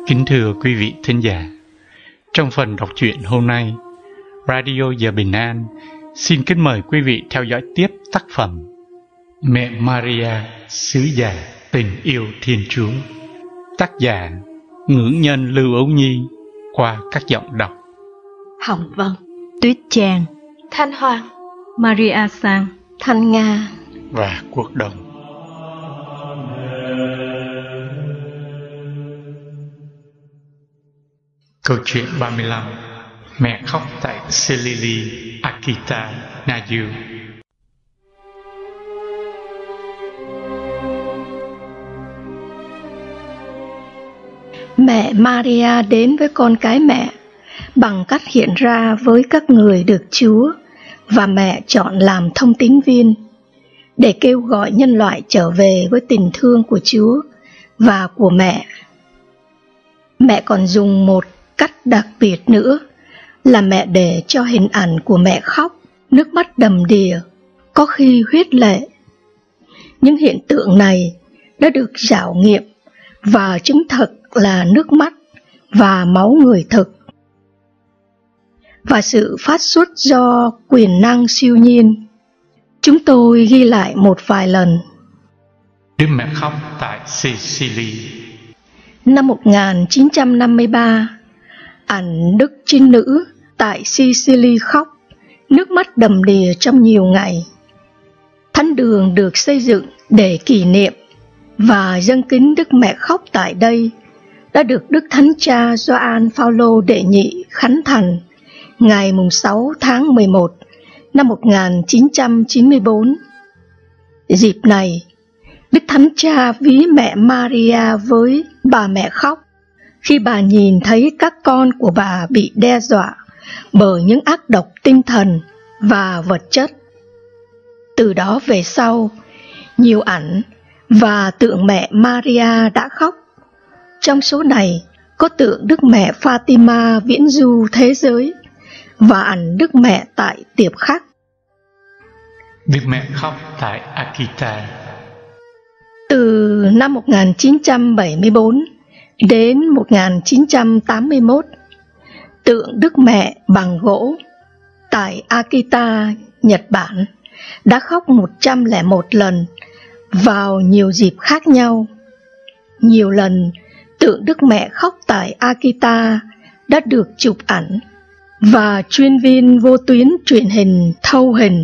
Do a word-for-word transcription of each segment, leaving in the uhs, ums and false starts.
Kính thưa quý vị thính giả, trong phần đọc truyện hôm nay, Radio Giờ Bình An xin kính mời quý vị theo dõi tiếp tác phẩm Mẹ Maria, Sứ Giả Tình Yêu Thiên Chúa, tác giả Ngưỡng Nhân Lưu Ấu Nhi, qua các giọng đọc Hồng Vân, Tuyết Trang, Thanh Hoàng, Maria Sang, Thanh Nga và Quốc Đồng. Câu chuyện ba mươi lăm. Mẹ khóc tại Selili, Akita, Naju. Mẹ Maria đến với con cái mẹ bằng cách hiện ra với các người được Chúa và mẹ chọn làm thông tín viên để kêu gọi nhân loại trở về với tình thương của Chúa và của mẹ. Mẹ còn dùng một cách đặc biệt nữa là mẹ để cho hình ảnh của mẹ khóc, nước mắt đầm đìa, có khi huyết lệ. Những hiện tượng này đã được khảo nghiệm và chứng thực là nước mắt và máu người thực, và sự phát xuất do quyền năng siêu nhiên. Chúng tôi ghi lại một vài lần. Đức Mẹ khóc tại Sicily. Năm một nghìn chín trăm năm mươi ba, ảnh Đức Trinh Nữ tại Sicily khóc, nước mắt đầm đìa trong nhiều ngày. Thánh đường được xây dựng để kỷ niệm và dâng kính Đức Mẹ khóc tại đây đã được Đức Thánh Cha Gioan Phaolô đệ nhị khánh thành ngày sáu tháng mười một năm một nghìn chín trăm chín mươi tư. Dịp này, Đức Thánh Cha ví mẹ Maria với bà mẹ khóc khi bà nhìn thấy các con của bà bị đe dọa bởi những ác độc tinh thần và vật chất. Từ đó về sau, nhiều ảnh và tượng mẹ Maria đã khóc. Trong số này có tượng Đức Mẹ Fatima viễn du thế giới và ảnh Đức Mẹ tại Tiệp Khắc. Đức Mẹ khóc tại Akita. Từ năm một nghìn chín trăm bảy mươi tư đến một nghìn chín trăm tám mươi mốt, tượng Đức Mẹ bằng gỗ tại Akita, Nhật Bản đã khóc một trăm lẻ một lần vào nhiều dịp khác nhau. Nhiều lần tượng Đức Mẹ khóc tại Akita đã được chụp ảnh và chuyên viên vô tuyến truyền hình thâu hình.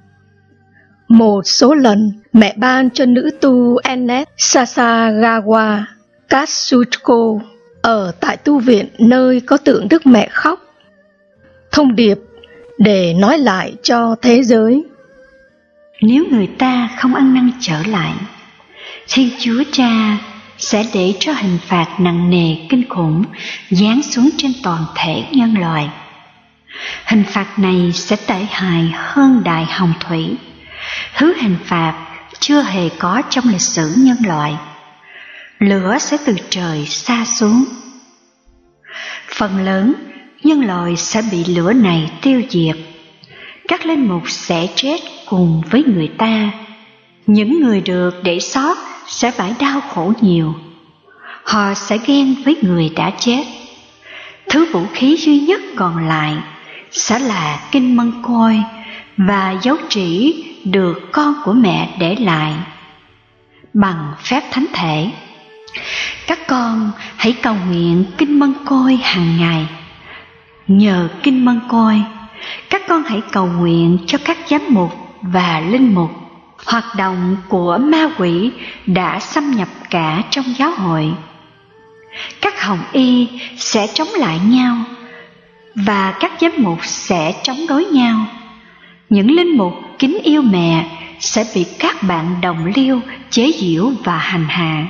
Một số lần mẹ ban cho nữ tu Ennet Sasagawa Katsuko ở tại tu viện nơi có tượng Đức Mẹ khóc thông điệp để nói lại cho thế giới: nếu người ta không ăn năn trở lại, Thiên Chúa Cha sẽ để cho hình phạt nặng nề kinh khủng giáng xuống trên toàn thể nhân loại. Hình phạt này sẽ tệ hại hơn đại hồng thủy, thứ hình phạt chưa hề có trong lịch sử nhân loại. Lửa sẽ từ trời sa xuống. Phần lớn nhân loại sẽ bị lửa này tiêu diệt. Các linh mục sẽ chết cùng với người ta. Những người được để sót sẽ phải đau khổ nhiều. Họ sẽ ghen với người đã chết. Thứ vũ khí duy nhất còn lại sẽ là kinh mân côi và dấu chỉ được con của mẹ để lại bằng phép thánh thể. Các con hãy cầu nguyện kinh mân côi hàng ngày. Nhờ kinh mân côi, các con hãy cầu nguyện cho các giám mục và linh mục. Hoạt động của ma quỷ đã xâm nhập cả trong giáo hội. Các hồng y sẽ chống lại nhau và các giám mục sẽ chống đối nhau. Những linh mục kính yêu mẹ sẽ bị các bạn đồng liêu chế giễu và hành hạ.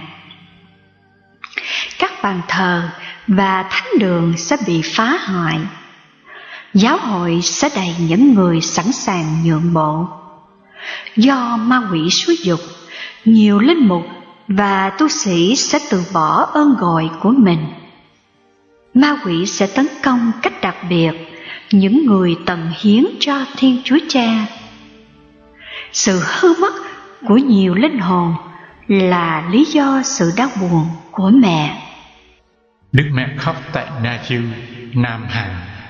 Các bàn thờ và thánh đường sẽ bị phá hoại. Giáo hội sẽ đầy những người sẵn sàng nhượng bộ. Do ma quỷ xúi giục, nhiều linh mục và tu sĩ sẽ từ bỏ ơn gọi của mình. Ma quỷ sẽ tấn công cách đặc biệt những người tận hiến cho Thiên Chúa Cha. Sự hư mất của nhiều linh hồn là lý do sự đau buồn của mẹ. Đức Mẹ khóc tại Na Yu, Nam Hàn.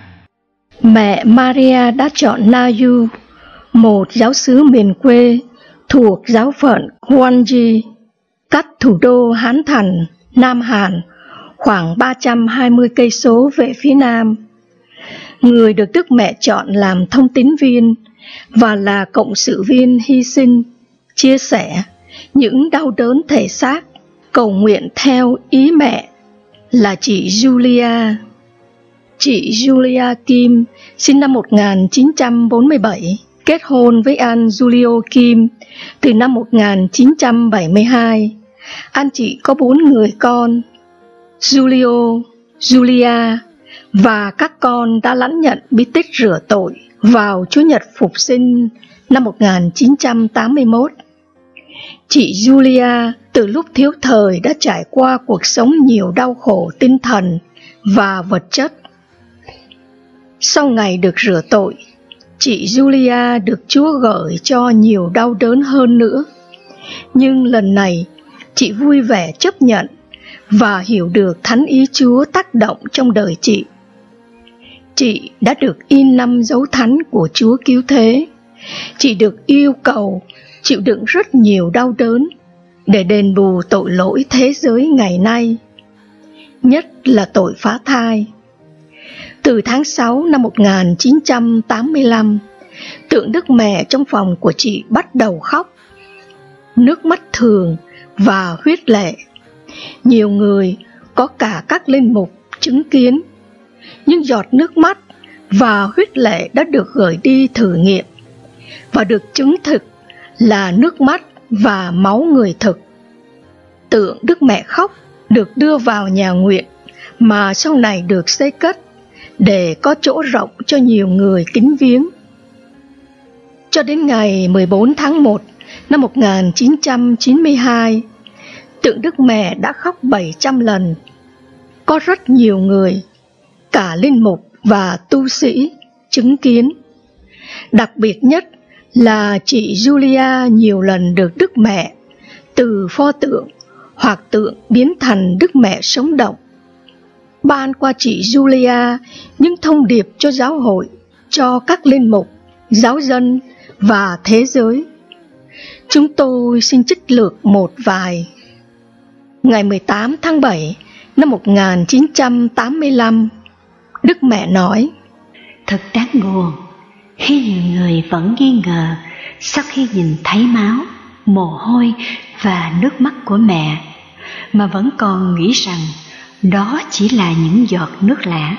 Mẹ Maria đã chọn Na Yu, một giáo xứ miền quê thuộc giáo phận Gwanji, cách thủ đô Hán Thành, Nam Hàn, khoảng ba trăm hai mươi cây số về phía nam. Người được Đức Mẹ chọn làm thông tín viên và là cộng sự viên hy sinh, chia sẻ những đau đớn thể xác, cầu nguyện theo ý mẹ là chị Julia. Chị Julia Kim sinh năm một nghìn chín trăm bốn mươi bảy, kết hôn với anh Julio Kim từ năm một nghìn chín trăm bảy mươi hai. Anh chị có bốn người con: Julio, Julia và các con đã lãnh nhận bí tích rửa tội vào Chúa Nhật Phục sinh năm một nghìn chín trăm tám mươi mốt. Chị Julia từ lúc thiếu thời đã trải qua cuộc sống nhiều đau khổ tinh thần và vật chất. Sau ngày được rửa tội, chị Julia được Chúa gợi cho nhiều đau đớn hơn nữa. Nhưng lần này, chị vui vẻ chấp nhận và hiểu được thánh ý Chúa tác động trong đời chị. Chị đã được in năm dấu thánh của Chúa cứu thế. Chị được yêu cầu chịu đựng rất nhiều đau đớn để đền bù tội lỗi thế giới ngày nay, nhất là tội phá thai. Từ tháng sáu năm một nghìn chín trăm tám mươi lăm, tượng Đức Mẹ trong phòng của chị bắt đầu khóc, nước mắt thường và huyết lệ. Nhiều người, có cả các linh mục, chứng kiến. Nhưng giọt nước mắt và huyết lệ đã được gửi đi thử nghiệm và được chứng thực là nước mắt và máu người thực. Tượng Đức Mẹ khóc được đưa vào nhà nguyện mà sau này được xây cất để có chỗ rộng cho nhiều người kính viếng. Cho đến ngày mười bốn tháng một năm một nghìn chín trăm chín mươi hai, tượng Đức Mẹ đã khóc bảy trăm lần. Có rất nhiều người, cả linh mục và tu sĩ, chứng kiến. Đặc biệt nhất là chị Julia nhiều lần được Đức Mẹ từ pho tượng hoặc tượng biến thành Đức Mẹ sống động, ban qua chị Julia những thông điệp cho giáo hội, cho các linh mục, giáo dân và thế giới. Chúng tôi xin trích lược một vài. Ngày mười tám tháng bảy năm một nghìn chín trăm tám mươi lăm, Đức Mẹ nói: Thật đáng buồn khi nhiều người vẫn nghi ngờ sau khi nhìn thấy máu, mồ hôi và nước mắt của mẹ, mà vẫn còn nghĩ rằng đó chỉ là những giọt nước lã.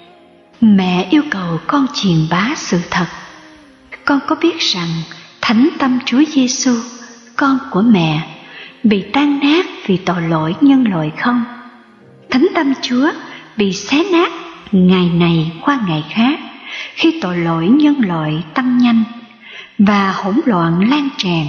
Mẹ yêu cầu con truyền bá sự thật. Con có biết rằng thánh tâm Chúa Giêsu, con của mẹ, bị tan nát vì tội lỗi nhân loại không? Thánh tâm Chúa bị xé nát ngày này qua ngày khác khi tội lỗi nhân loại tăng nhanh và hỗn loạn lan tràn.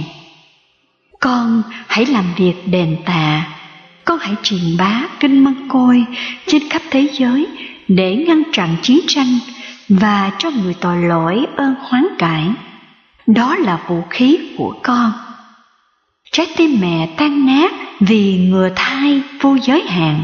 Con hãy làm việc đền tạ. Con hãy truyền bá kinh Mân Côi trên khắp thế giới để ngăn chặn chiến tranh và cho người tội lỗi ơn hoán cải. Đó là vũ khí của con. Trái tim mẹ tan nát vì ngừa thai vô giới hạn.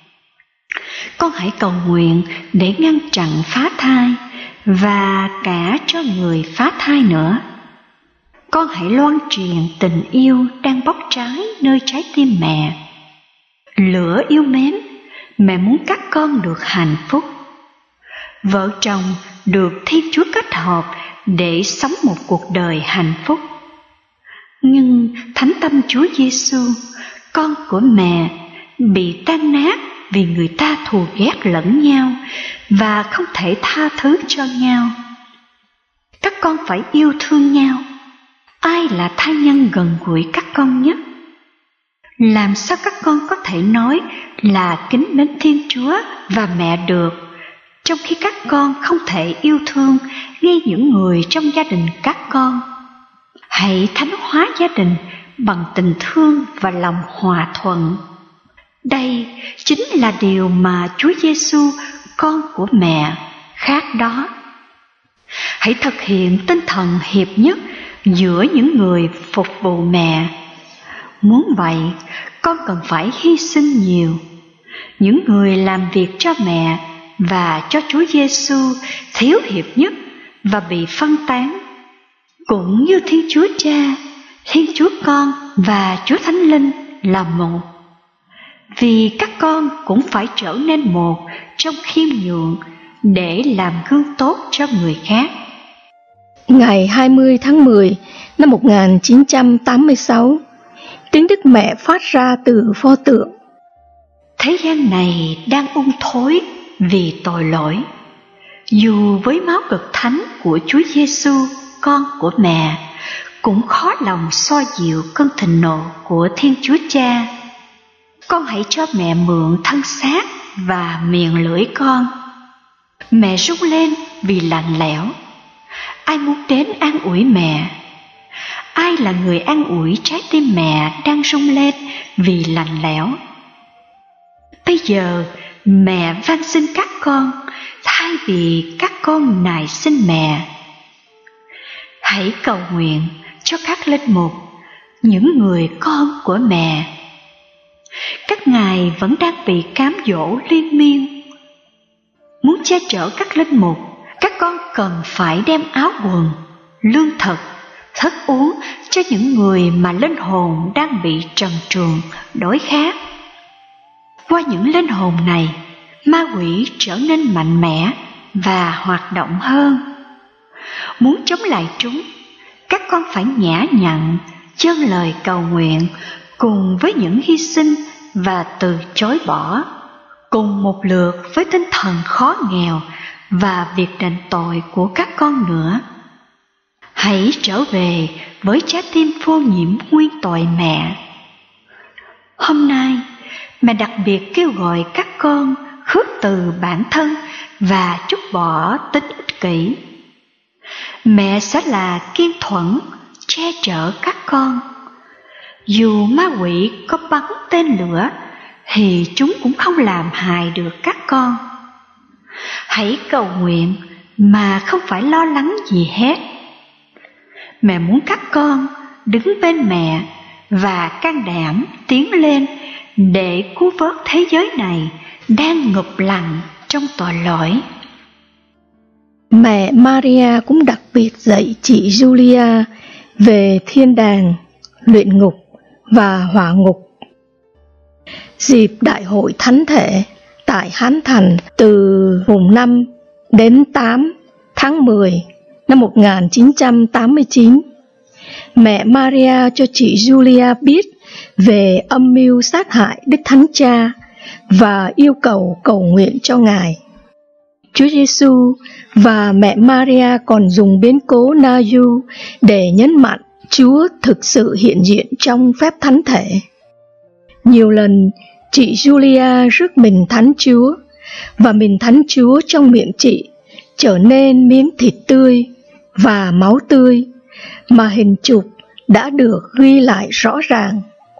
Con hãy cầu nguyện để ngăn chặn phá thai và cả cho người phá thai nữa. Con hãy loan truyền tình yêu đang bốc cháy nơi trái tim mẹ. Lửa yêu mến, mẹ muốn các con được hạnh phúc. Vợ chồng được Thiên Chúa kết hợp để sống một cuộc đời hạnh phúc. Nhưng thánh tâm Chúa Giêsu, con của mẹ, bị tan nát vì người ta thù ghét lẫn nhau và không thể tha thứ cho nhau. Các con phải yêu thương nhau. Ai là thai nhân gần gũi các con nhất? Làm sao các con có thể nói là kính mến Thiên Chúa và mẹ được, trong khi các con không thể yêu thương ngay những người trong gia đình các con? Hãy thánh hóa gia đình bằng tình thương và lòng hòa thuận. Đây chính là điều mà Chúa Giêsu, con của mẹ, khát đó. Hãy thực hiện tinh thần hiệp nhất giữa những người phục vụ mẹ. Muốn vậy, con cần phải hy sinh nhiều. những người làm việc cho mẹ và cho Chúa Giêsu thiếu hiệp nhất và bị phân tán, cũng như Thiên Chúa Cha, Thiên Chúa Con và Chúa Thánh Linh là một. Vì các con cũng phải trở nên một trong khiêm nhường để làm gương tốt cho người khác. Ngày hai mươi tháng mười năm một nghìn chín trăm tám mươi sáu, tiếng Đức Mẹ phát ra từ pho tượng. Thế gian này đang ung thối vì tội lỗi. Dù với máu cực thánh của Chúa Giêsu, con của mẹ, cũng khó lòng xoa dịu cơn thịnh nộ của Thiên Chúa Cha. Con hãy cho mẹ mượn thân xác và miệng lưỡi con. Mẹ rung lên vì lạnh lẽo. Ai muốn đến an ủi mẹ? Ai là người an ủi trái tim mẹ đang rung lên vì lạnh lẽo? Bây giờ mẹ van xin các con thay vì các con nài xin mẹ. Hãy cầu nguyện cho các linh mục, những người con của mẹ. Các ngài vẫn đang bị cám dỗ liên miên. Muốn che chở các linh mục, các con cần phải đem áo quần, lương thực, thức uống cho những người mà linh hồn đang bị trần truồng, đói khát. Qua những linh hồn này, ma quỷ trở nên mạnh mẽ và hoạt động hơn. Muốn chống lại chúng, các con phải nhã nhặn, dâng lời cầu nguyện cùng với những hy sinh và từ chối bỏ, cùng một lượt với tinh thần khó nghèo và việc đền tội của các con nữa. Hãy trở về với trái tim vô nhiễm nguyên tội mẹ. Hôm nay, mẹ đặc biệt kêu gọi các con khước từ bản thân và trút bỏ tính ích kỷ. Mẹ sẽ là kiên thuẫn, che chở các con. Dù ma quỷ có bắn tên lửa thì chúng cũng không làm hại được các con. Hãy cầu nguyện mà không phải lo lắng gì hết. Mẹ muốn các con đứng bên mẹ và can đảm tiến lên để cứu vớt thế giới này đang ngụp lặn trong tội lỗi. Mẹ Maria cũng đặc biệt dạy chị Julia về thiên đàng, luyện ngục và hỏa ngục. Dịp Đại hội Thánh Thể tại Hán Thành từ mùng năm đến tám tháng mười năm một nghìn chín trăm tám mươi chín, mẹ Maria cho chị Julia biết về âm mưu sát hại Đức Thánh Cha và yêu cầu cầu nguyện cho Ngài. Chúa Giêsu và mẹ Maria còn dùng biến cố Na Du để nhấn mạnh Chúa thực sự hiện diện trong phép thánh thể. Nhiều lần chị Julia rước mình Thánh Chúa, và mình Thánh Chúa trong miệng chị trở nên miếng thịt tươi và máu tươi mà hình chụp đã được ghi lại rõ ràng.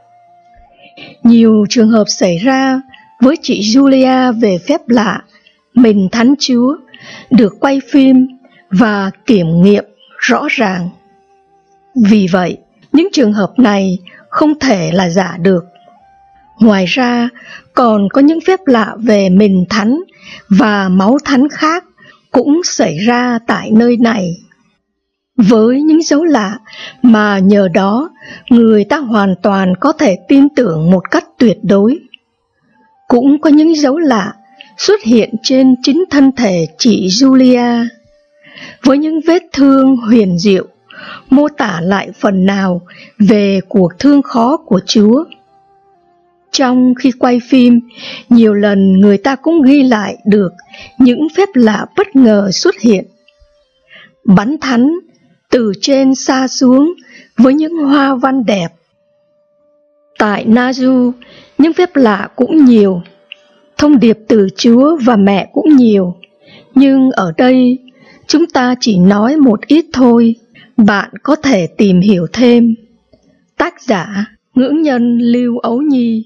Nhiều trường hợp xảy ra với chị Julia về phép lạ mình Thánh Chúa được quay phim và kiểm nghiệm rõ ràng. Vì vậy, những trường hợp này không thể là giả được. Ngoài ra, còn có những phép lạ về mình Thánh và máu Thánh khác cũng xảy ra tại nơi này. Với những dấu lạ mà nhờ đó người ta hoàn toàn có thể tin tưởng một cách tuyệt đối. Cũng có những dấu lạ xuất hiện trên chính thân thể chị Julia, với những vết thương huyền diệu, mô tả lại phần nào về cuộc thương khó của Chúa. Trong khi quay phim, nhiều lần người ta cũng ghi lại được những phép lạ bất ngờ xuất hiện. Bánh thánh từ trên xa xuống với những hoa văn đẹp. Tại Na Du, những phép lạ cũng nhiều, thông điệp từ Chúa và mẹ cũng nhiều, nhưng ở đây chúng ta chỉ nói một ít thôi. Bạn có thể tìm hiểu thêm. Tác giả Ngưỡng nhân Lưu Ấu Nhi.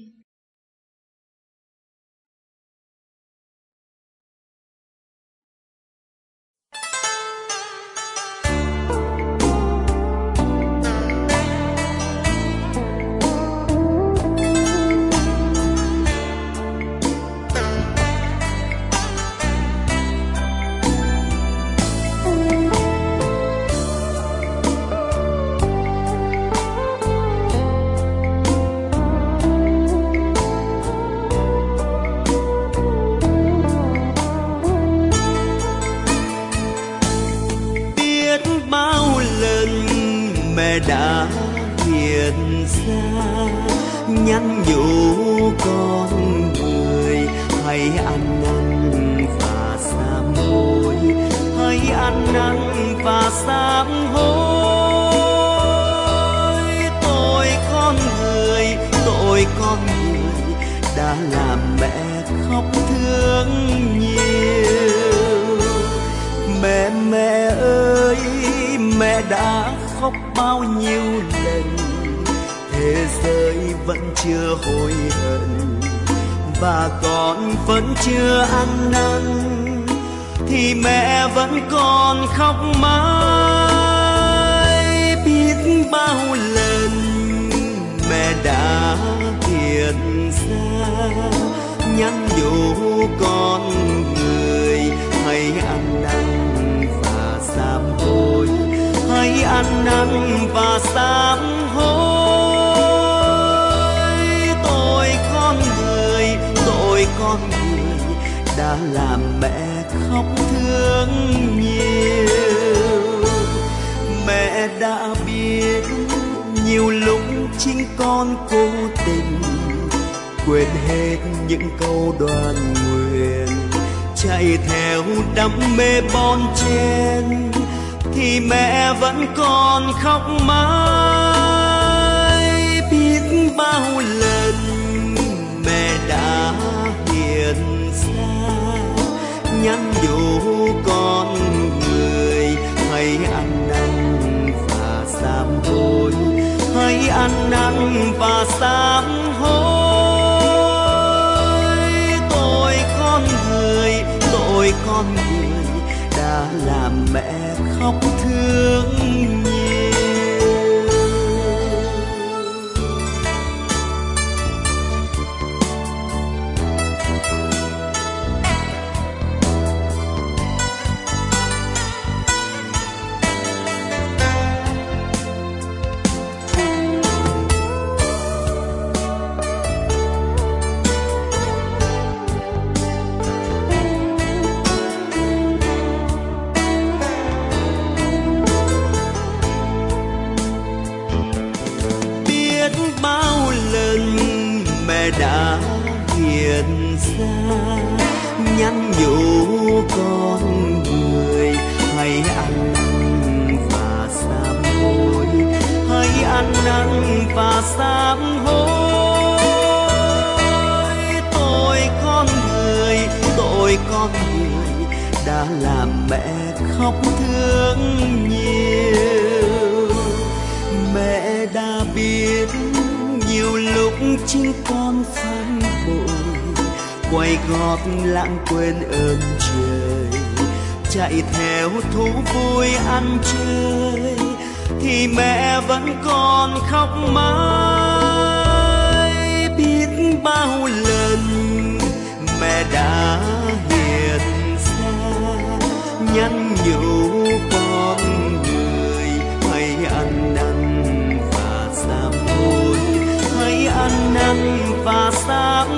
con người hãy ăn năn và sám hối, hãy ăn năn và sám hối. Tội con người, tội con người đã làm mẹ khóc thương nhiều. Mẹ mẹ ơi, mẹ đã khóc bao nhiêu lần, thế giới vẫn chưa hối hận và con vẫn chưa ăn năn, thì mẹ vẫn còn khóc mãi. Biết bao lần mẹ đã hiện ra nhắn nhủ con người hãy ăn năn và sám hối, hãy ăn năn và sám hối. Tội con người, tội con người đã làm mẹ khóc thương nhiều. Mẹ đã biết nhiều lúc chính con cố tình quên hết những câu đoan nguyện, chạy theo đam mê bon chen, thì mẹ vẫn còn khóc mãi. Biết bao lần mẹ đã hiện ra nhắn nhủ con người hãy ăn năn và sám hối, hãy ăn năn và sám hối. Tội con người, tội con người đã làm mẹ khóc thương nhiều. Bao lần mẹ đã hiện ra nhắn nhủ con người hãy ăn năn và sám hối, hãy ăn năn và sám hối. Tội con người, tội con người đã làm mẹ khóc thương nhiều. Mẹ đã biết nhiều lúc chính con phản bội, quay gót lãng quên ơn trời, chạy theo thú vui ăn chơi, thì mẹ vẫn còn khóc mãi. Biết bao lần mẹ đã hiện ra nhắn nhủ con người hãy ăn năn và sám hối, hãy ăn năn và sám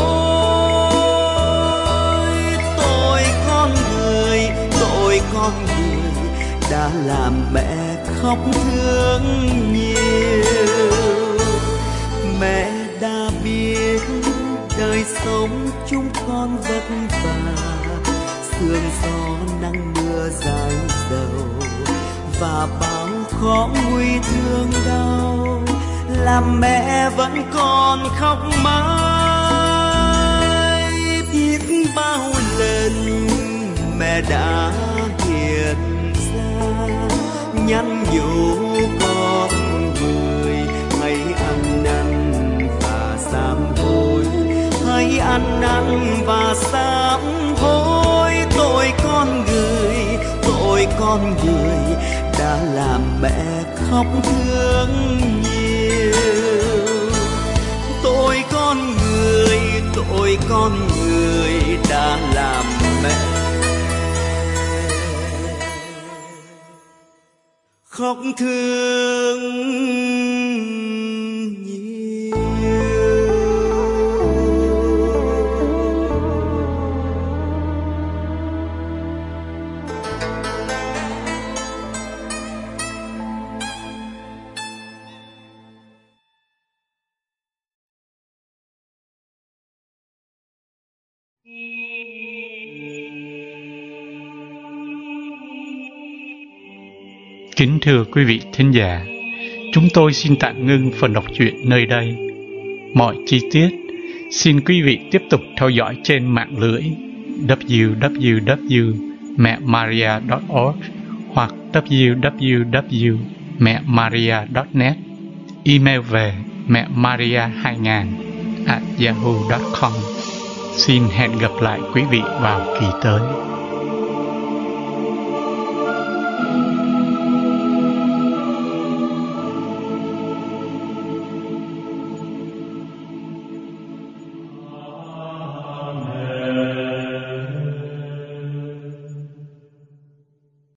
hối. Tội con người, tội con người đã làm mẹ khóc thương nhiều. Mẹ đã biết đời sống chúng con vất vả, sương gió nắng mưa dài dầu và bao khó nguy thương đau, làm mẹ vẫn còn khóc mãi. Biết bao lần mẹ đã hiện ra nhắn nhủ con người hãy ăn năn và sám hối, hãy ăn năn và sám hối. Tội con người, tội con người đã làm mẹ khóc thương nhiều. Tội con người, tội con người đã làm mẹ khóc thương. Kính thưa quý vị thính giả, chúng tôi xin tạm ngưng phần đọc truyện nơi đây. Mọi chi tiết xin quý vị tiếp tục theo dõi trên mạng lưới w w w chấm mẹ maria chấm org hoặc w w w chấm mẹ maria chấm net, email về mẹ maria hai nghìn a yahoo chấm com. Xin hẹn gặp lại quý vị vào kỳ tới.